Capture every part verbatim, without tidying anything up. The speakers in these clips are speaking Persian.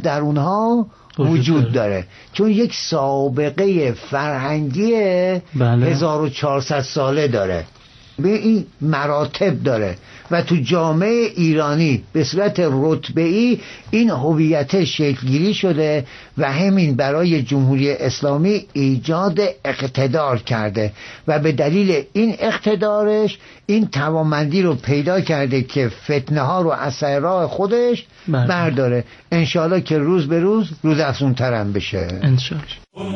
در اونها وجود داره، چون یک سابقه فرهنگی بله. هزار و چهارصد ساله داره، به این مراتب داره و تو جامعه ایرانی به صورت رتبه‌ای این هویت شکل‌گیری شده و همین برای جمهوری اسلامی ایجاد اقتدار کرده و به دلیل این اقتدارش این توانمندی رو پیدا کرده که فتنه ها رو از سر راه خودش بله. برداره. انشالله که روز به روز روز افزون‌تر هم بشه انشالله.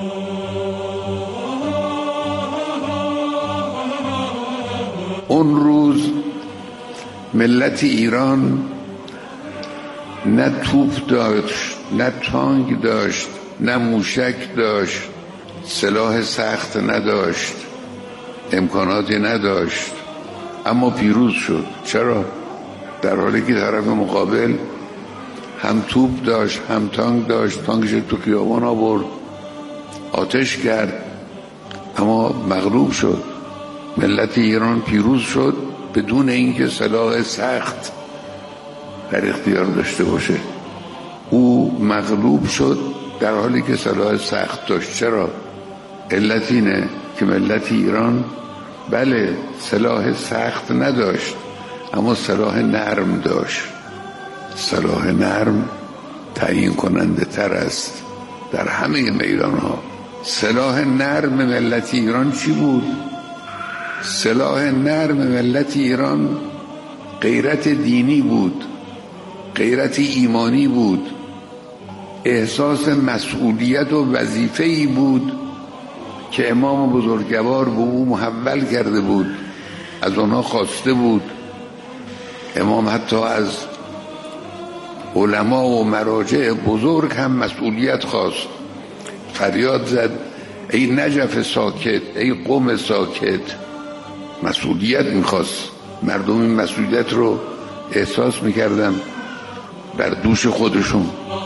اون روز ملت ایران نه توپ داشت، نه تانک داشت، نه موشک داشت، سلاح سخت نداشت، امکاناتی نداشت، اما پیروز شد. چرا؟ در حالی که طرف مقابل هم توپ داشت، هم تانک داشت، تانکش تو خیابان آورد، آتش کرد، اما مغلوب شد. ملت ایران پیروز شد بدون اینکه سلاح سخت در اختیار داشته باشه. او مغلوب شد در حالی که سلاح سخت داشت. چرا؟ علت اینه که ملت ایران بله سلاح سخت نداشت، اما سلاح نرم داشت. سلاح نرم تعیین کننده تر است در همه میدان ها. سلاح نرم ملت ایران چی بود؟ سلاح نرم ملت ایران غیرت دینی بود، غیرت ایمانی بود، احساس مسئولیت و وظیفه‌ای بود که امام بزرگوار به او محول کرده بود، از آنها خواسته بود. امام حتی از علما و مراجع بزرگ هم مسئولیت خواست، فریاد زد ای نجف ساکت، ای قوم ساکت. مسئولیت میخواست. مردم این مسئولیت رو احساس میکردن بر دوش خودشون.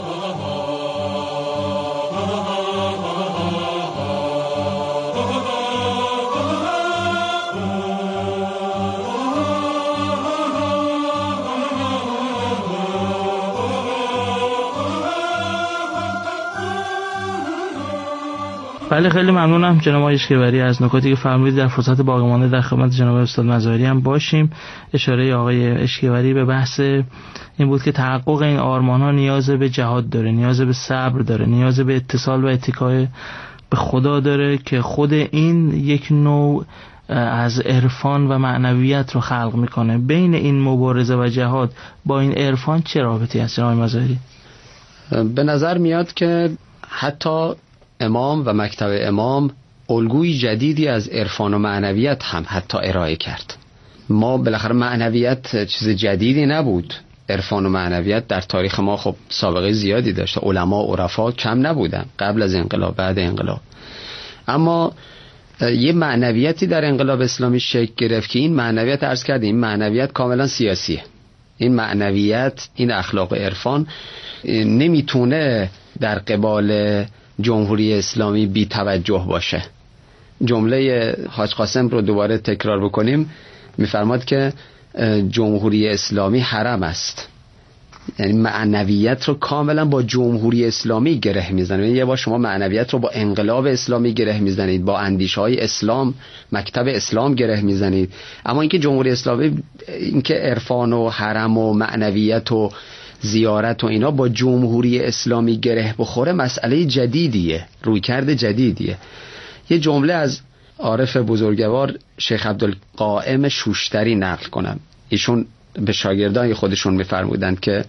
بله خیلی ممنونم جناب آقای اشکیوری از نکاتی که فرمودید. در فرصت باقی مانده در خدمت جناب استاد مظاهری هم باشیم. اشاره آقای اشکیوری به بحث این بود که تحقق این آرمان‌ها نیاز به جهاد داره، نیاز به صبر داره، نیاز به اتصال و اتکای به خدا داره که خود این یک نوع از عرفان و معنویت رو خلق میکنه. بین این مبارزه و جهاد با این عرفان چه رابطی هست جناب مظاهری؟ به نظر میاد که حتی امام و مکتب امام الگوی جدیدی از عرفان و معنویت هم حتی ارائه کرد. ما بالاخره معنویت چیز جدیدی نبود. عرفان و معنویت در تاریخ ما خب سابقه زیادی داشته، علما و عرفا کم نبودن قبل از انقلاب، بعد انقلاب. اما یه معنویتی در انقلاب اسلامی شکل گرفت که این معنویت عرض کردیم این معنویت کاملا سیاسیه. این معنویت، این اخلاق و عرفان نمیتونه در قبال جمهوری اسلامی بی توجه باشه. جمله حاج قاسم رو دوباره تکرار بکنیم، میفرماد که جمهوری اسلامی حرم است. یعنی معنویت رو کاملا با جمهوری اسلامی گره میزنید. یه بار شما معنویت رو با انقلاب اسلامی گره میزنید، با اندیشه‌های اسلام، مکتب اسلام گره میزنید. اما اینکه جمهوری اسلامی، اینکه عرفان و حرم و معنویت و زیارت و اینا با جمهوری اسلامی گره بخوره مسئله جدیدیه، رویکرد جدیدیه. یه جمله از عارف بزرگوار شیخ عبدالقائم شوشتری نقل کنم. ایشون به شاگردان خودشون میفرمودند که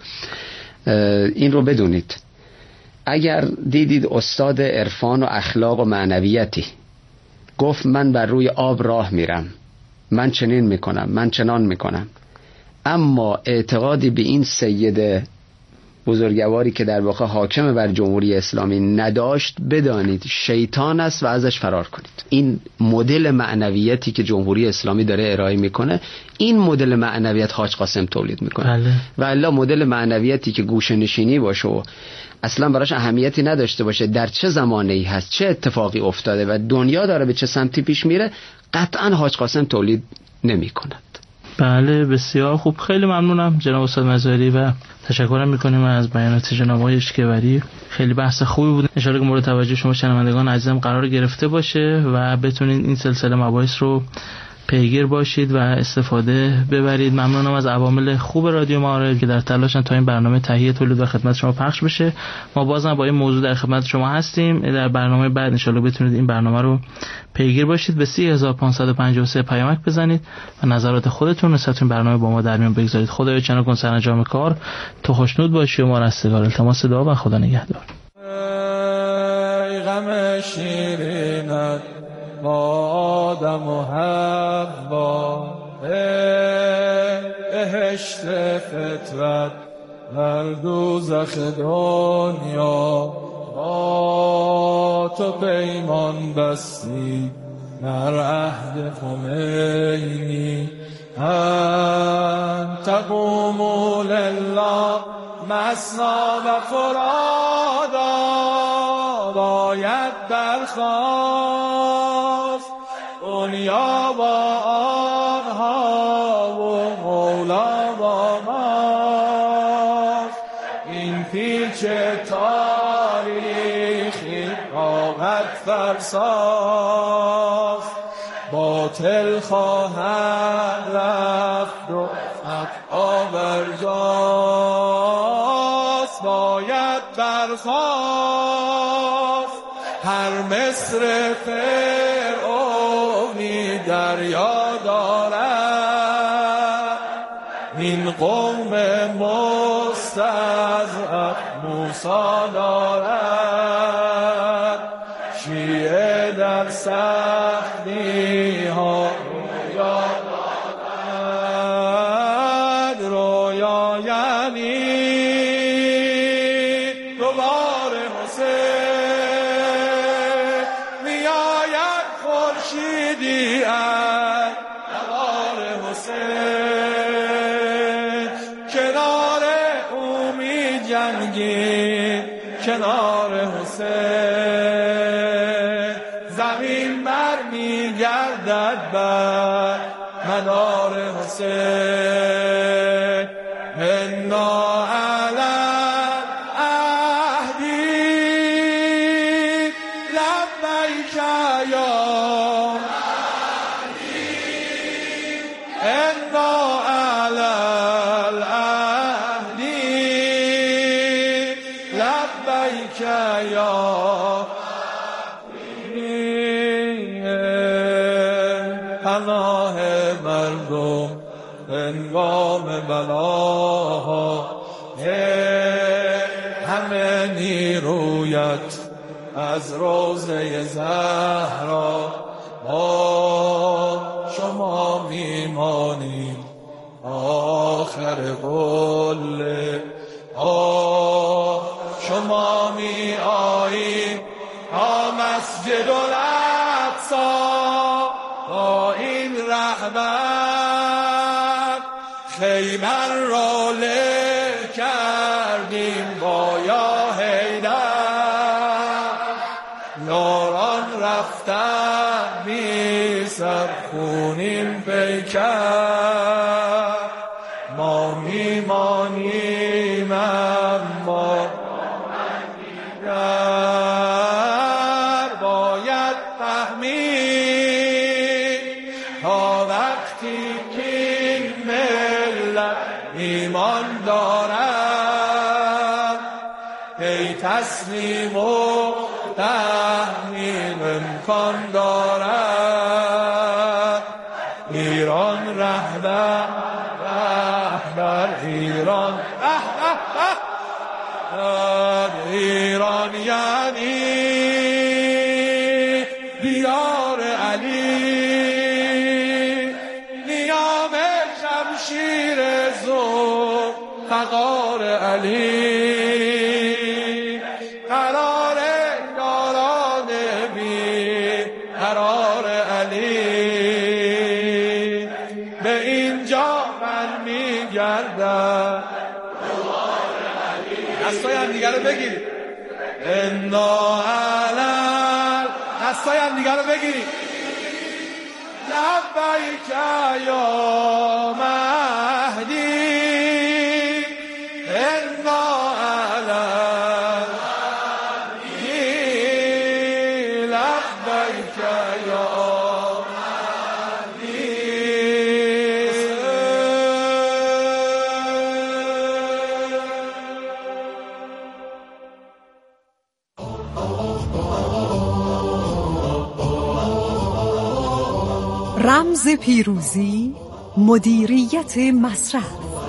این رو بدونید، اگر دیدید استاد عرفان و اخلاق و معنویتی گفت من بر روی آب راه میرم، من چنین میکنم، من چنان میکنم، اما اعتقادی به این سید بزرگواری که در واقع حاکم بر جمهوری اسلامی نداشت، بدانید شیطان است و ازش فرار کنید. این مدل معنویتی که جمهوری اسلامی داره ارائه میکنه، این مدل معنویت حاج قاسم تولید میکنه. بله. و الا مدل معنویتی که گوشه نشینی باشه و اصلا براش اهمیتی نداشته باشه در چه زمانه‌ای هست، چه اتفاقی افتاده و دنیا داره به چه سمتی پیش میره، قطعا حاج قاسم تولید نمیکند. بله بسیار خوب، خیلی ممنونم جناب استاد مزاری و تشکرم میکنیم از بیانات جناب آقای اشکوری. خیلی بحث خوبی بود، ان شاءالله که مورد توجه شما شنوندگان عزیزم قرار گرفته باشه و بتونید این سلسله مباحث رو پیگیر باشید و استفاده ببرید. ممنونم از عوامل خوب رادیو معارف که در تلاشن تا این برنامه تهیه تولید و خدمت شما پخش بشه. ما بازم با این موضوع در خدمت شما هستیم. در برنامه بعد ان شاءالله بتونید این برنامه رو پیگیر باشید. به سه هزار و پانصد و پنجاه و سه پیامک بزنید و نظرات خودتون نسبت به برنامه با ما در میون بگذارید. خدایا چنان کن سرانجام کار تو خوشنود باشی و ما رستگار. التماس دعا و خدا نگهدار. ای غم شیرینت با آدم و حوا، بهشت فطرت در دوزخ دنیا، با تو پیمان بستی در عهد خمینی، ان تقوموا لله مثنا و فرادا، باید برخاست دنیا با آنها و مولا با ماست. این پیچ تاریخی طاقت فرساست، باطل خواهد رفت و حق آورجاست. باید برخاست هر مصر فرعونی دریا دارد، این قوم مستضعف موسی دارد. شیعه در سختی ها رویا دارد، رویا یعنی دوباره حسین میآید خورشیدی از نوار حسین، کنار او می جنگید کنار حسین، زمین بر می گردد بر منار حسین. انا علی عهدی لبیک یا انا علی العهدی لبیک یا پناه مردم هنگام بلاها، همه نیرویت از روضه زهرا، با شما میمانیم آخر قله، با شما می آییم تا مسجد الاقصی، با این رهبر خیمر را له کردیم با یا حیدر، یاران رفتن بی سر خونین پیکر، ما میمانیم اما باید فهمید تا وقتی که این ملت ایمان دارد، ای تسلیم و تحمیل امکان دارد. ایران رهبر رهبر ایران ایران یعنی دیار علی، نیام شمشیر ذوالفقار علی، قرار یاران بی قرار علی. به اینجا من میگردم دستای هم دیگر رو بگیرید، انا علل دستای هم دیگر رو بگیرید، لبیک یا مهدی انا علی لبیک یا رمز پیروزی، مدیریت مصرف.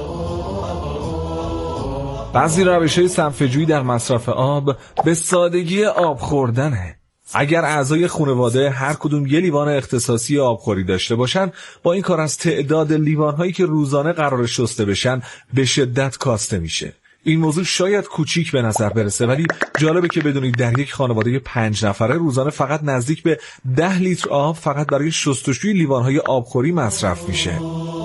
بعضی روش‌های صرفه‌جویی در مصرف آب به سادگی آب خوردنه. اگر اعضای خانواده هر کدوم یه لیوان اختصاصی آبخوری داشته باشن، با این کار از تعداد لیوان‌هایی که روزانه قرار شسته بشن به شدت کاسته میشه. این موضوع شاید کوچیک به نظر برسه، ولی جالبه که بدونید در یک خانواده پنج نفره روزانه فقط نزدیک به ده لیتر آب فقط برای شستشوی لیوان‌های آبخوری مصرف میشه.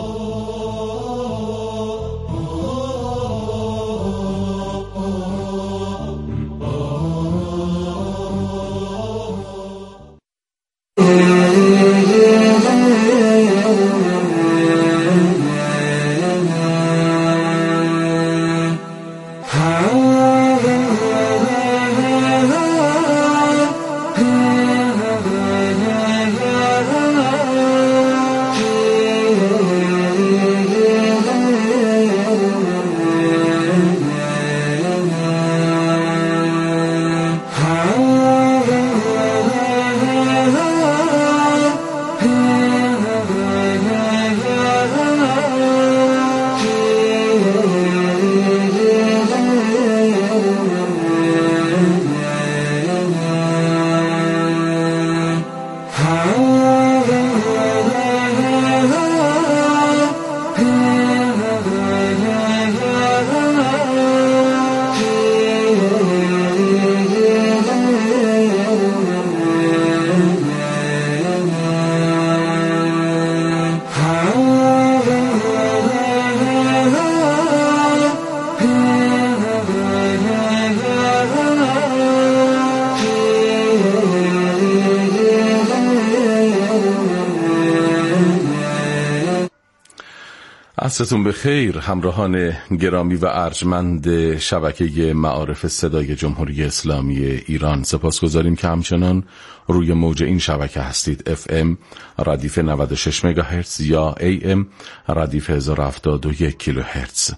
عصرتون بخیر همراهان گرامی و ارجمند شبکه معارف صدای جمهوری اسلامی ایران. سپاسگزاریم که همچنان روی موج این شبکه هستید. اف ام ردیف نود و شش مگاهرتز یا ای ام ردیف هزار و هفتاد و یک کیلوهرتز.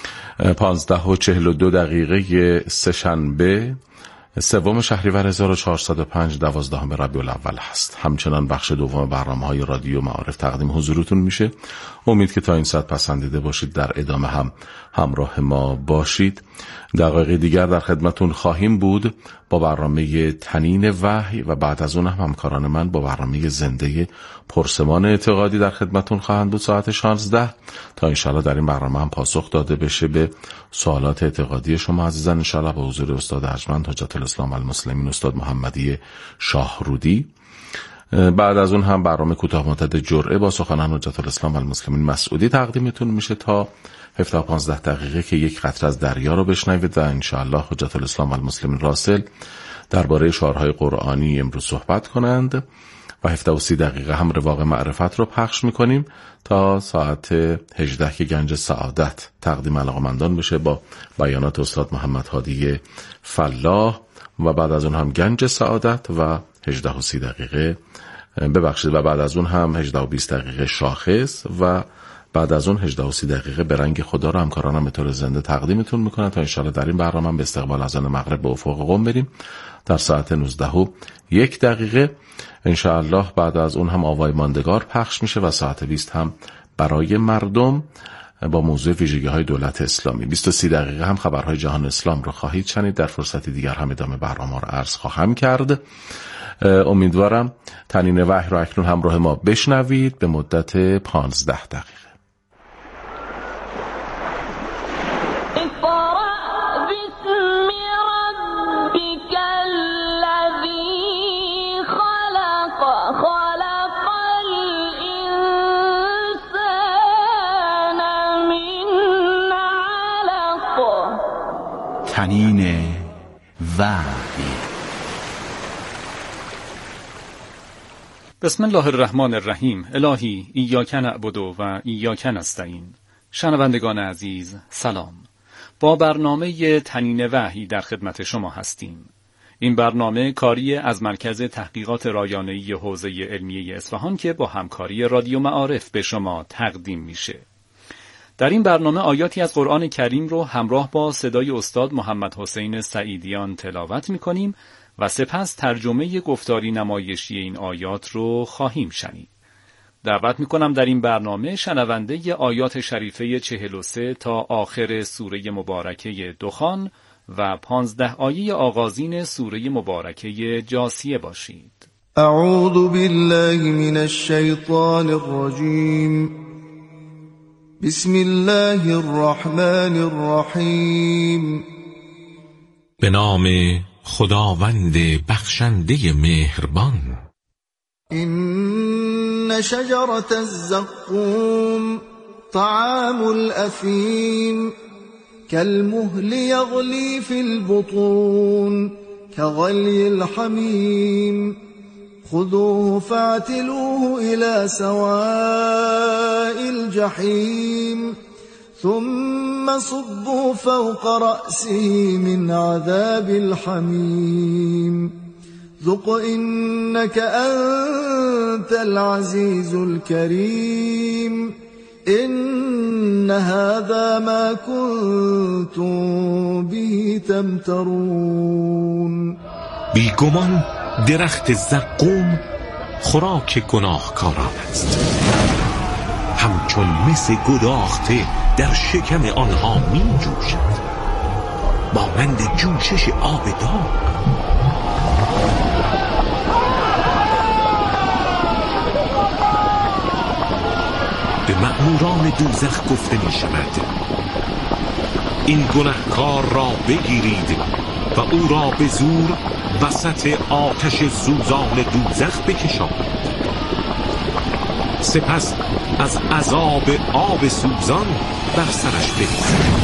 پانزده و چهل و دو دقیقه سه‌شنبه سوم شهریور هزار و چهارصد و پنج دوازدهم ربیع الاول هست. همچنان بخش دوم برنامه‌های رادیو معارف تقدیم حضورتون میشه. امید که تا این ساعت پسندیده باشید. در ادامه هم همراه ما باشید. دقایق دیگر در خدمتون خواهیم بود با برنامه تنین وحی و بعد از اون هم همکاران من با برنامه زنده پرسمان اعتقادی در خدمتون خواهند بود ساعت شانزده تا انشالله در این برنامه هم پاسخ داده بشه به سوالات اعتقادی شما عزیزان. انشالله با حضور استاد ارجمند حجت الاسلام و المسلمین استاد محمدی شاهرودی. بعد از اون هم برنامه کوتاه مدت جرعه با سخنان حجت الاسلام و المسلمین مسعودی تقدیمتون میشه تا هفده و پانزده دقیقه که یک قطره از دریا رو بشنوید و انشاءالله حجت الاسلام و المسلمین راسل درباره شعرهای قرآنی امروز صحبت کنند و هفده و سی دقیقه هم رواق معرفت رو پخش میکنیم تا ساعت هجده که گنج سعادت تقدیم علاقمندان بشه با بیانات استاد محمد هادی فلاح و بعد از اون هم گنج سعادت و هجده و سی دقیقه ببخشید و بعد از اون هم هجده و بیست دقیقه شاخص و بعد از اون هجده و سی دقیقه به رنگ خدا رو همکارانم به طور زنده تقدیمتون میکنن تا انشالله در این برنامه به استقبال اذان مغرب به افق قم بریم. در ساعت نوزده و یک دقیقه انشالله بعد از اون هم آوای ماندگار پخش میشه و ساعت بیست هم برای مردم با موضوع ویژگی های دولت اسلامی. بیست و سی دقیقه هم خبرهای جهان اسلام رو خواهید شنید. در فرصتی دیگر هم ادامه برنامه رو عرض خواهم کرد. امیدوارم تنین وحی رو اکنون همراه ما بشنوید به مدت پانزده دقیقه. تنین وحی. بسم الله الرحمن الرحیم. الهی ایاک نعبد و ایاک نستعین. شنوندگان عزیز سلام. با برنامه تنین وحی در خدمت شما هستیم. این برنامه کاری از مرکز تحقیقات رایانه‌ای حوزه علمیه اصفهان که با همکاری رادیو معارف به شما تقدیم میشه. در این برنامه آیاتی از قرآن کریم رو همراه با صدای استاد محمد حسین سعیدیان تلاوت میکنیم و سپس ترجمه گفتاری نمایشی این آیات رو خواهیم شنید. دعوت میکنم در این برنامه شنونده ی آیات شریفه چهل و سه تا آخر سوره مبارکه دخان و پانزده آیه آغازین سوره مبارکه جاثیه باشید. اعوذ بالله من الشیطان الرجیم. بسم الله الرحمن الرحیم. به نام خداوند بخشنده مهربان. این شجرة الزقوم طعام الأثیم كالمهل يغلي في البطون كغلي الحميم خذوه فاعتلوه إلى سواء الجحيم ثم صبوا فوق رأسه من عذاب الحميم ذق إنك أنت العزيز الكريم إن هذا ما كنتم به تمترون. بیگمان درخت زقوم خوراک گناهکاران است، همچون مس گداخته در شکم آنها می جوشد، مانند جوشش آب داغ. به مأموران دوزخ گفته می شود این گناهکار را بگیرید و او را به زور وسط آتش سوزان دوزخ بکشانید، سپس از عذاب آب سوزان بر سرش بگذارید.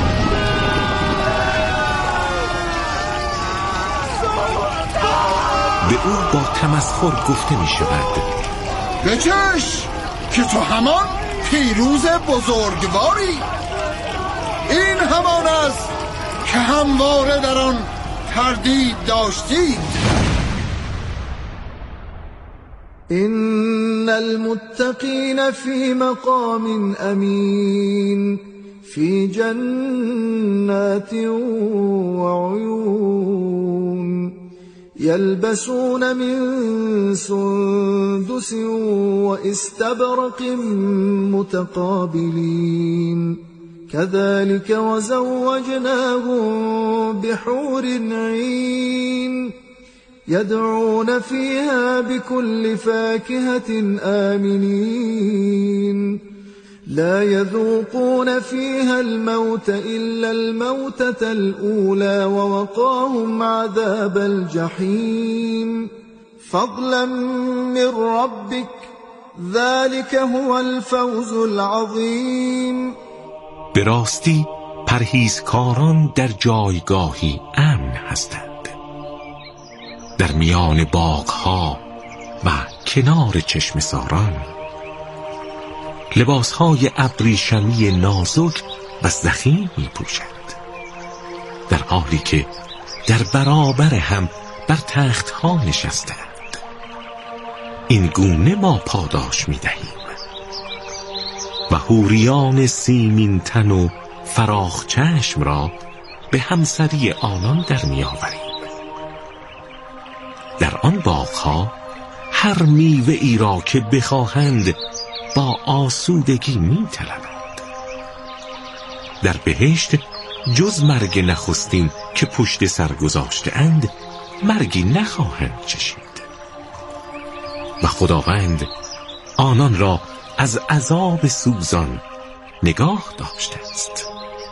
به او با تمسخر گفته می شود بچش که تو همان پیروز بزرگواری. این همان است که همواره در آن تردید داشتید. إن المتقين في مقام أمين في جنات وعيون يلبسون من سندس واستبرق متقابلين كذلك وزوجناهم بحور عين يدعون فيها بكل فاكهة آمنين لا يذوقون فيها الموت إلا الموتة الأولى ووقاهم عذاب الجحيم فضلا من ربك ذلك هو الفوز العظيم. به راستی پرهیزکاران در جایگاهی امن هستند، در میان باغها و کنار چشم ساران. لباسهای ابریشمی نازک و ضخیم می پوشند، در حالی که در برابر هم بر تختها نشستند. این گونه ما پاداش می دهیم و حوریان سیمین تن و فراخ چشم را به همسری آنان در می آوریم. در آن باغها هر میوه ای را که بخواهند با آسودگی می طلبند. در بهشت جز مرگ نخستین که پشت سر گذاشته اند مرگی نخواهند چشید و خداوند آنان را از عذاب سوزان نگاه داشته است.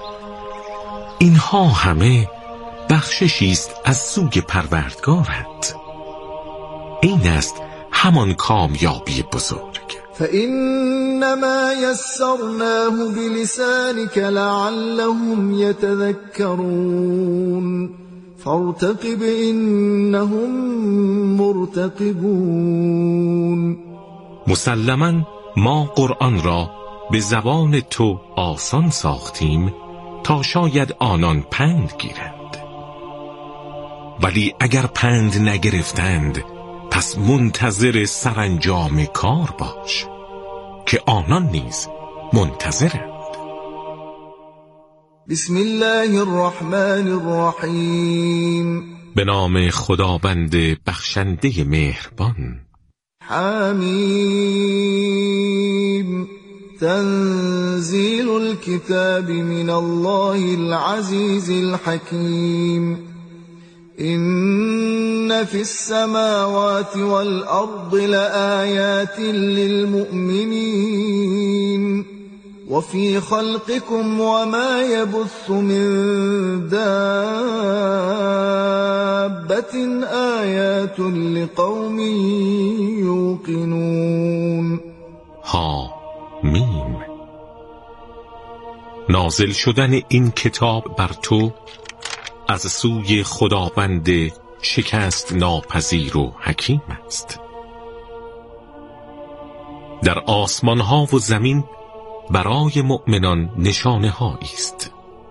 اینها همه بخششی است از سوی پروردگارت. این است همان کامیابی بزرگ. فإنما يسرناه بلسانك لعلهم يتذكرون فارتقب إنهم مرتقبون. مسلماً ما قرآن را به زبان تو آسان ساختیم تا شاید آنان پند گیرند، ولی اگر پند نگرفتند پس منتظر سرانجام کار باش که آنان نیز منتظرند. بسم الله الرحمن الرحیم. به نام خداوند بخشنده مهربان. حمیم. تنزیل الكتاب من الله العزیز الحکیم. إن في السماوات والأرض لآيات للمؤمنين وفي خلقكم وما يبث من دابة آيات لقوم يوقنون. ها میم. نازل شدن این کتاب بر تو از سوی خداوند شکست ناپذیر و حکیم است. در آسمان ها و زمین برای مؤمنان نشانه هایی است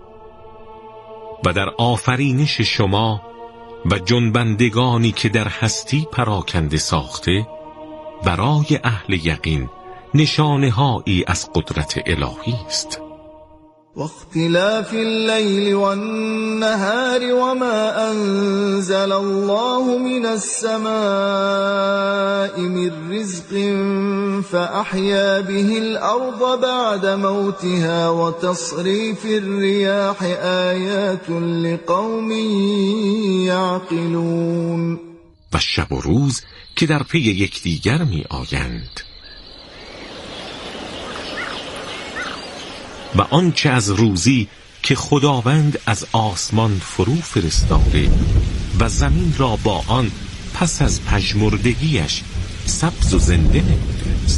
و در آفرینش شما و جنبندگانی که در هستی پراکنده ساخته برای اهل یقین نشانه هایی از قدرت الهی است. واختلاف الليل والنهار وما أنزل الله من السماء من رزق فأحيا به الأرض بعد موتها وتصريف الرياح آيات لقوم يعقلون. و شب و روز که در پی یکدیگر می آیند و آنچه از روزی که خداوند از آسمان فرو فرستاده و زمین را با آن پس از پژمردگیش سبز و زنده نموده است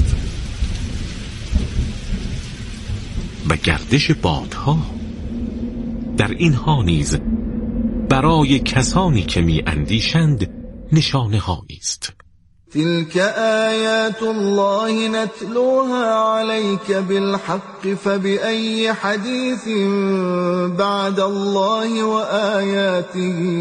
و گردش بادها. در اینها نیز برای کسانی که می اندیشند نشانه هایی است. تلك آیات الله نتلوها عليك بالحق فبأي حديث بعد الله و آیاته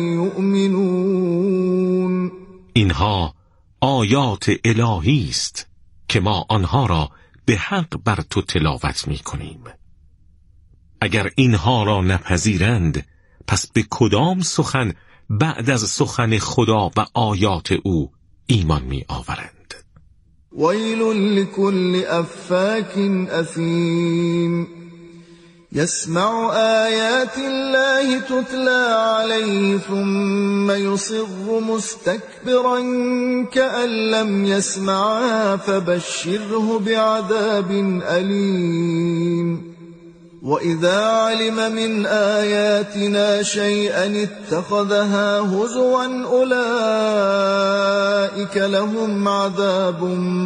یؤمنون. اینها آیات الهی است که ما آنها را به حق بر تو تلاوت می کنیم. اگر اینها را نپذیرند پس به کدام سخن بعد از سخن خدا و آیات او ایمان می آورند؟ ویل لكل افاک اثیم يسمع آیات الله تتلى عليه ثم يصر مستكبرا كأن لم يسمعها فبشره بعذاب أليم. وَإِذَا عَلِمَ مِنْ آيَاتِنَا شَيْئًا اتَّخَذَهَا هُزُوًا أُولَئِكَ لَهُمْ عَذَابٌ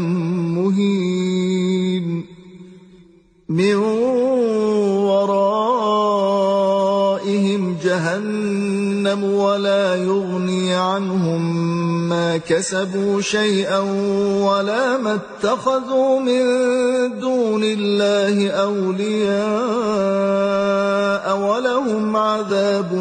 مُهِينٌ. مِنْ وَرَائِهِمْ جَهَنَّمُ وَلَا يُغْنِي عَنْهُمْ مَا كَسَبُوا شَيْئًا وَلَا مَا اتَّخَذُوا مِنْ دُونِ اللَّهِ أَوْلِيَاءَ وَلَهُمْ عَذَابٌ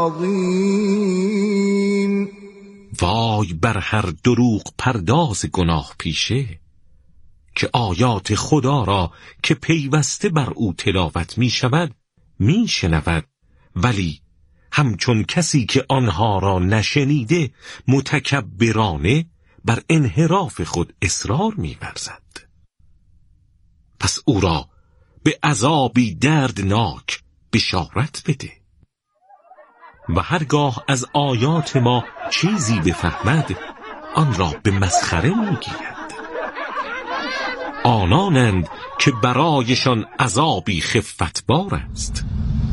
عَظِيمٌ. وای بر هر دروغ پرداز گناه پیشه که آیات خدا را که پیوسته بر او تلاوت می شود می شنود، ولی همچون کسی که آنها را نشنیده متکبرانه بر انحراف خود اصرار می ورزد. پس او را به عذابی دردناک بشارت بده. و هرگاه از آیات ما چیزی بفهمد آن را به مسخره می گیرد. آنانند که برایشان عذابی خفتبار است.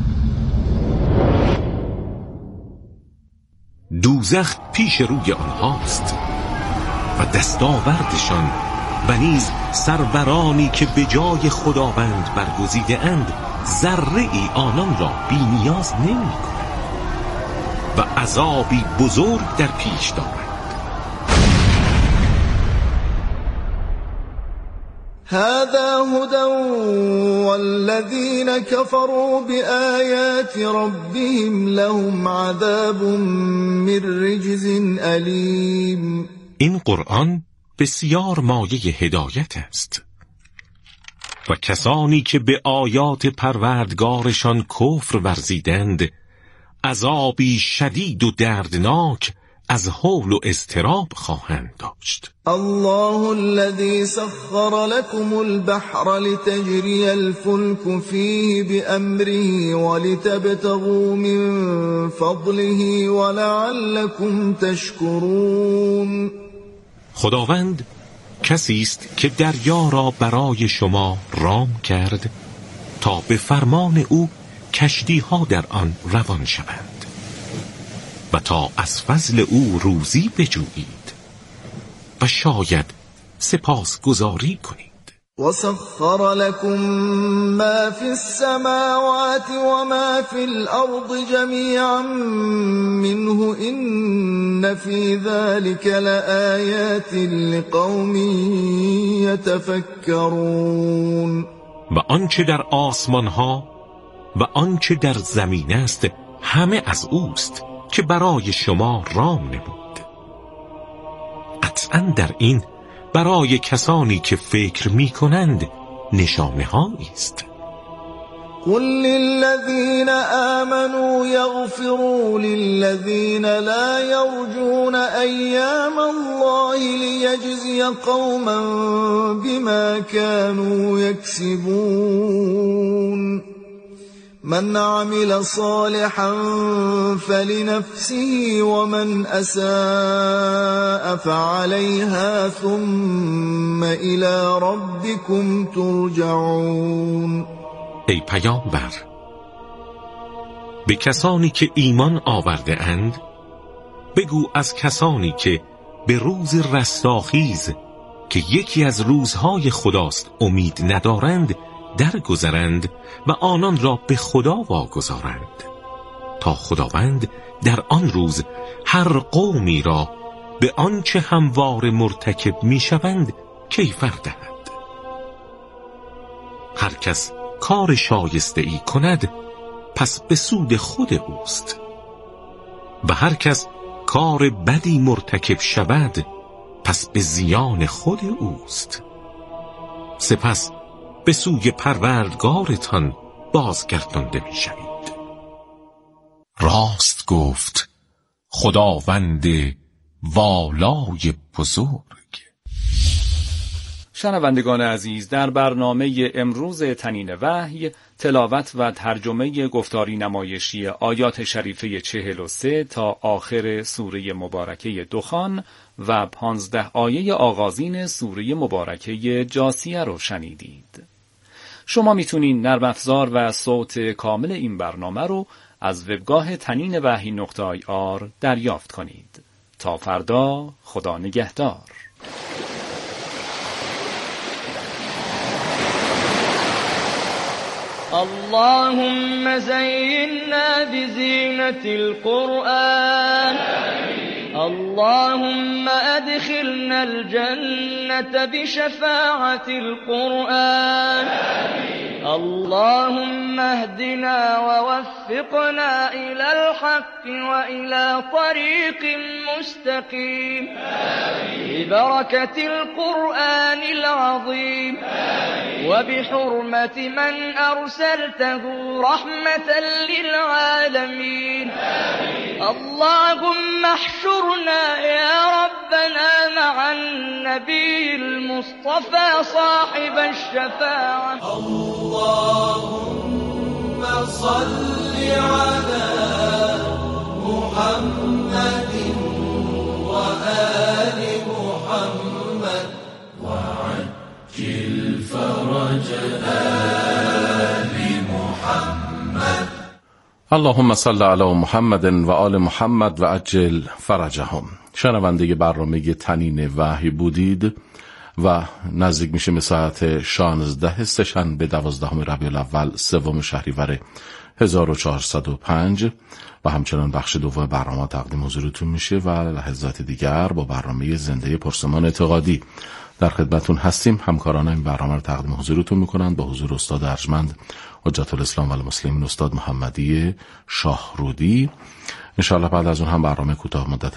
دوزخ پیش روی آنهاست و دستاوردشان و نیز سرورانی که به جای خداوند برگزیده اند ذره ای آنان را بی نیاز نمی کنند. و عذابی بزرگ در پیش دارند. هذا هدى والذين كفروا بآيات ربهم لهم عذاب من رجز أليم. این قرآن بسیار مایه هدایت است و کسانی که به آیات پروردگارشان کفر ورزیدند عذابی شدید و دردناک از هول و اضطراب خواهند داشت. الله الذي سخر لكم البحر لتجري الفلك فيه بأمره ولتبتغوا من فضله ولعلكم تشكرون. خداوند کسی است که دریا را برای شما رام کرد تا به فرمان او کشتی‌ها در آن روان شوند و تا از فضل او روزی بجویید و شاید سپاسگزاری کنید. وسخر لكم ما في السماوات وما في الأرض جميعا منه إن في ذلك لآيات لقوم يتفكرون. و آنچه در آسمان ها و آنچه در زمین است همه از اوست که برای شما رام نمود. قطعاً در این برای کسانی که فکر می کنند نشانه هایی است. قل للذین آمنوا یغفروا للذین لا یرجون ایام الله لیجزی قوما بما كانوا یکسبون. من عمل صالحا فلنفسه ومن أساء فعليها ثم إلى ربكم ترجعون. ای پیامبر، به کسانی که ایمان آورده اند بگو از کسانی که به روز رستاخیز که یکی از روزهای خداست امید ندارند درگذرند و آنان را به خدا واگذارند تا خداوند در آن روز هر قومی را به آنچه هموار مرتکب میشوند کیفر دهد. هر کس کار شایسته ای کند پس به سود خود اوست و هر کس کار بدی مرتکب شود پس به زیان خود اوست. سپس به سوی پروردگارتان بازگردانده می شوید. راست گفت خداوند والای بزرگ. شنوندگان عزیز، در برنامه امروز تنین وحی تلاوت و ترجمه گفتاری نمایشی آیات شریفه چهل و سه تا آخر سوره مبارکه دخان و پانزده آیه آغازین سوره مبارکه جاثیه رو شنیدید. شما میتونین نرم افزار و صوت کامل این برنامه رو از وبگاه تنین وحی نقطه آی آر دریافت کنید. تا فردا، خدا نگهدار. اللهم زينا بزينة القرآن. اللهم أدخلنا الجنة بشفاعة القرآن. اللهم اهدنا ووفقنا إلى الحق وإلى طريق مستقيم ببركة القرآن العظيم وبحرمة من أرسلته رحمة للعالمين. اللهم احشرنا يا ربنا مع النبي المصطفى صاحب الشفاعة. اللهم صل على محمد وآل محمد وعجل فرج آل محمد. اللهم صل علی محمد و آل محمد و عجل فرجهم. شنونده برنامه تنین وحی بودید و نزدیک میشه به ساعت شانزده سه‌شنبه دوازدهم ربیع الاول سوم شهریور هزار و چهارصد و پنج و همچنان بخش دوم برنامه تقدیم حضورتون میشه و لحظات دیگر با برنامه زنده پرسمان اعتقادی در خدمتون هستیم. همکاران این برنامه رو تقدیم حضورتون میکنند با حضور استاد ارجمند حجت الاسلام و المسلمین استاد محمدی شاهرودی. انشاءالله بعد از اون هم برنامه کوتاه مدت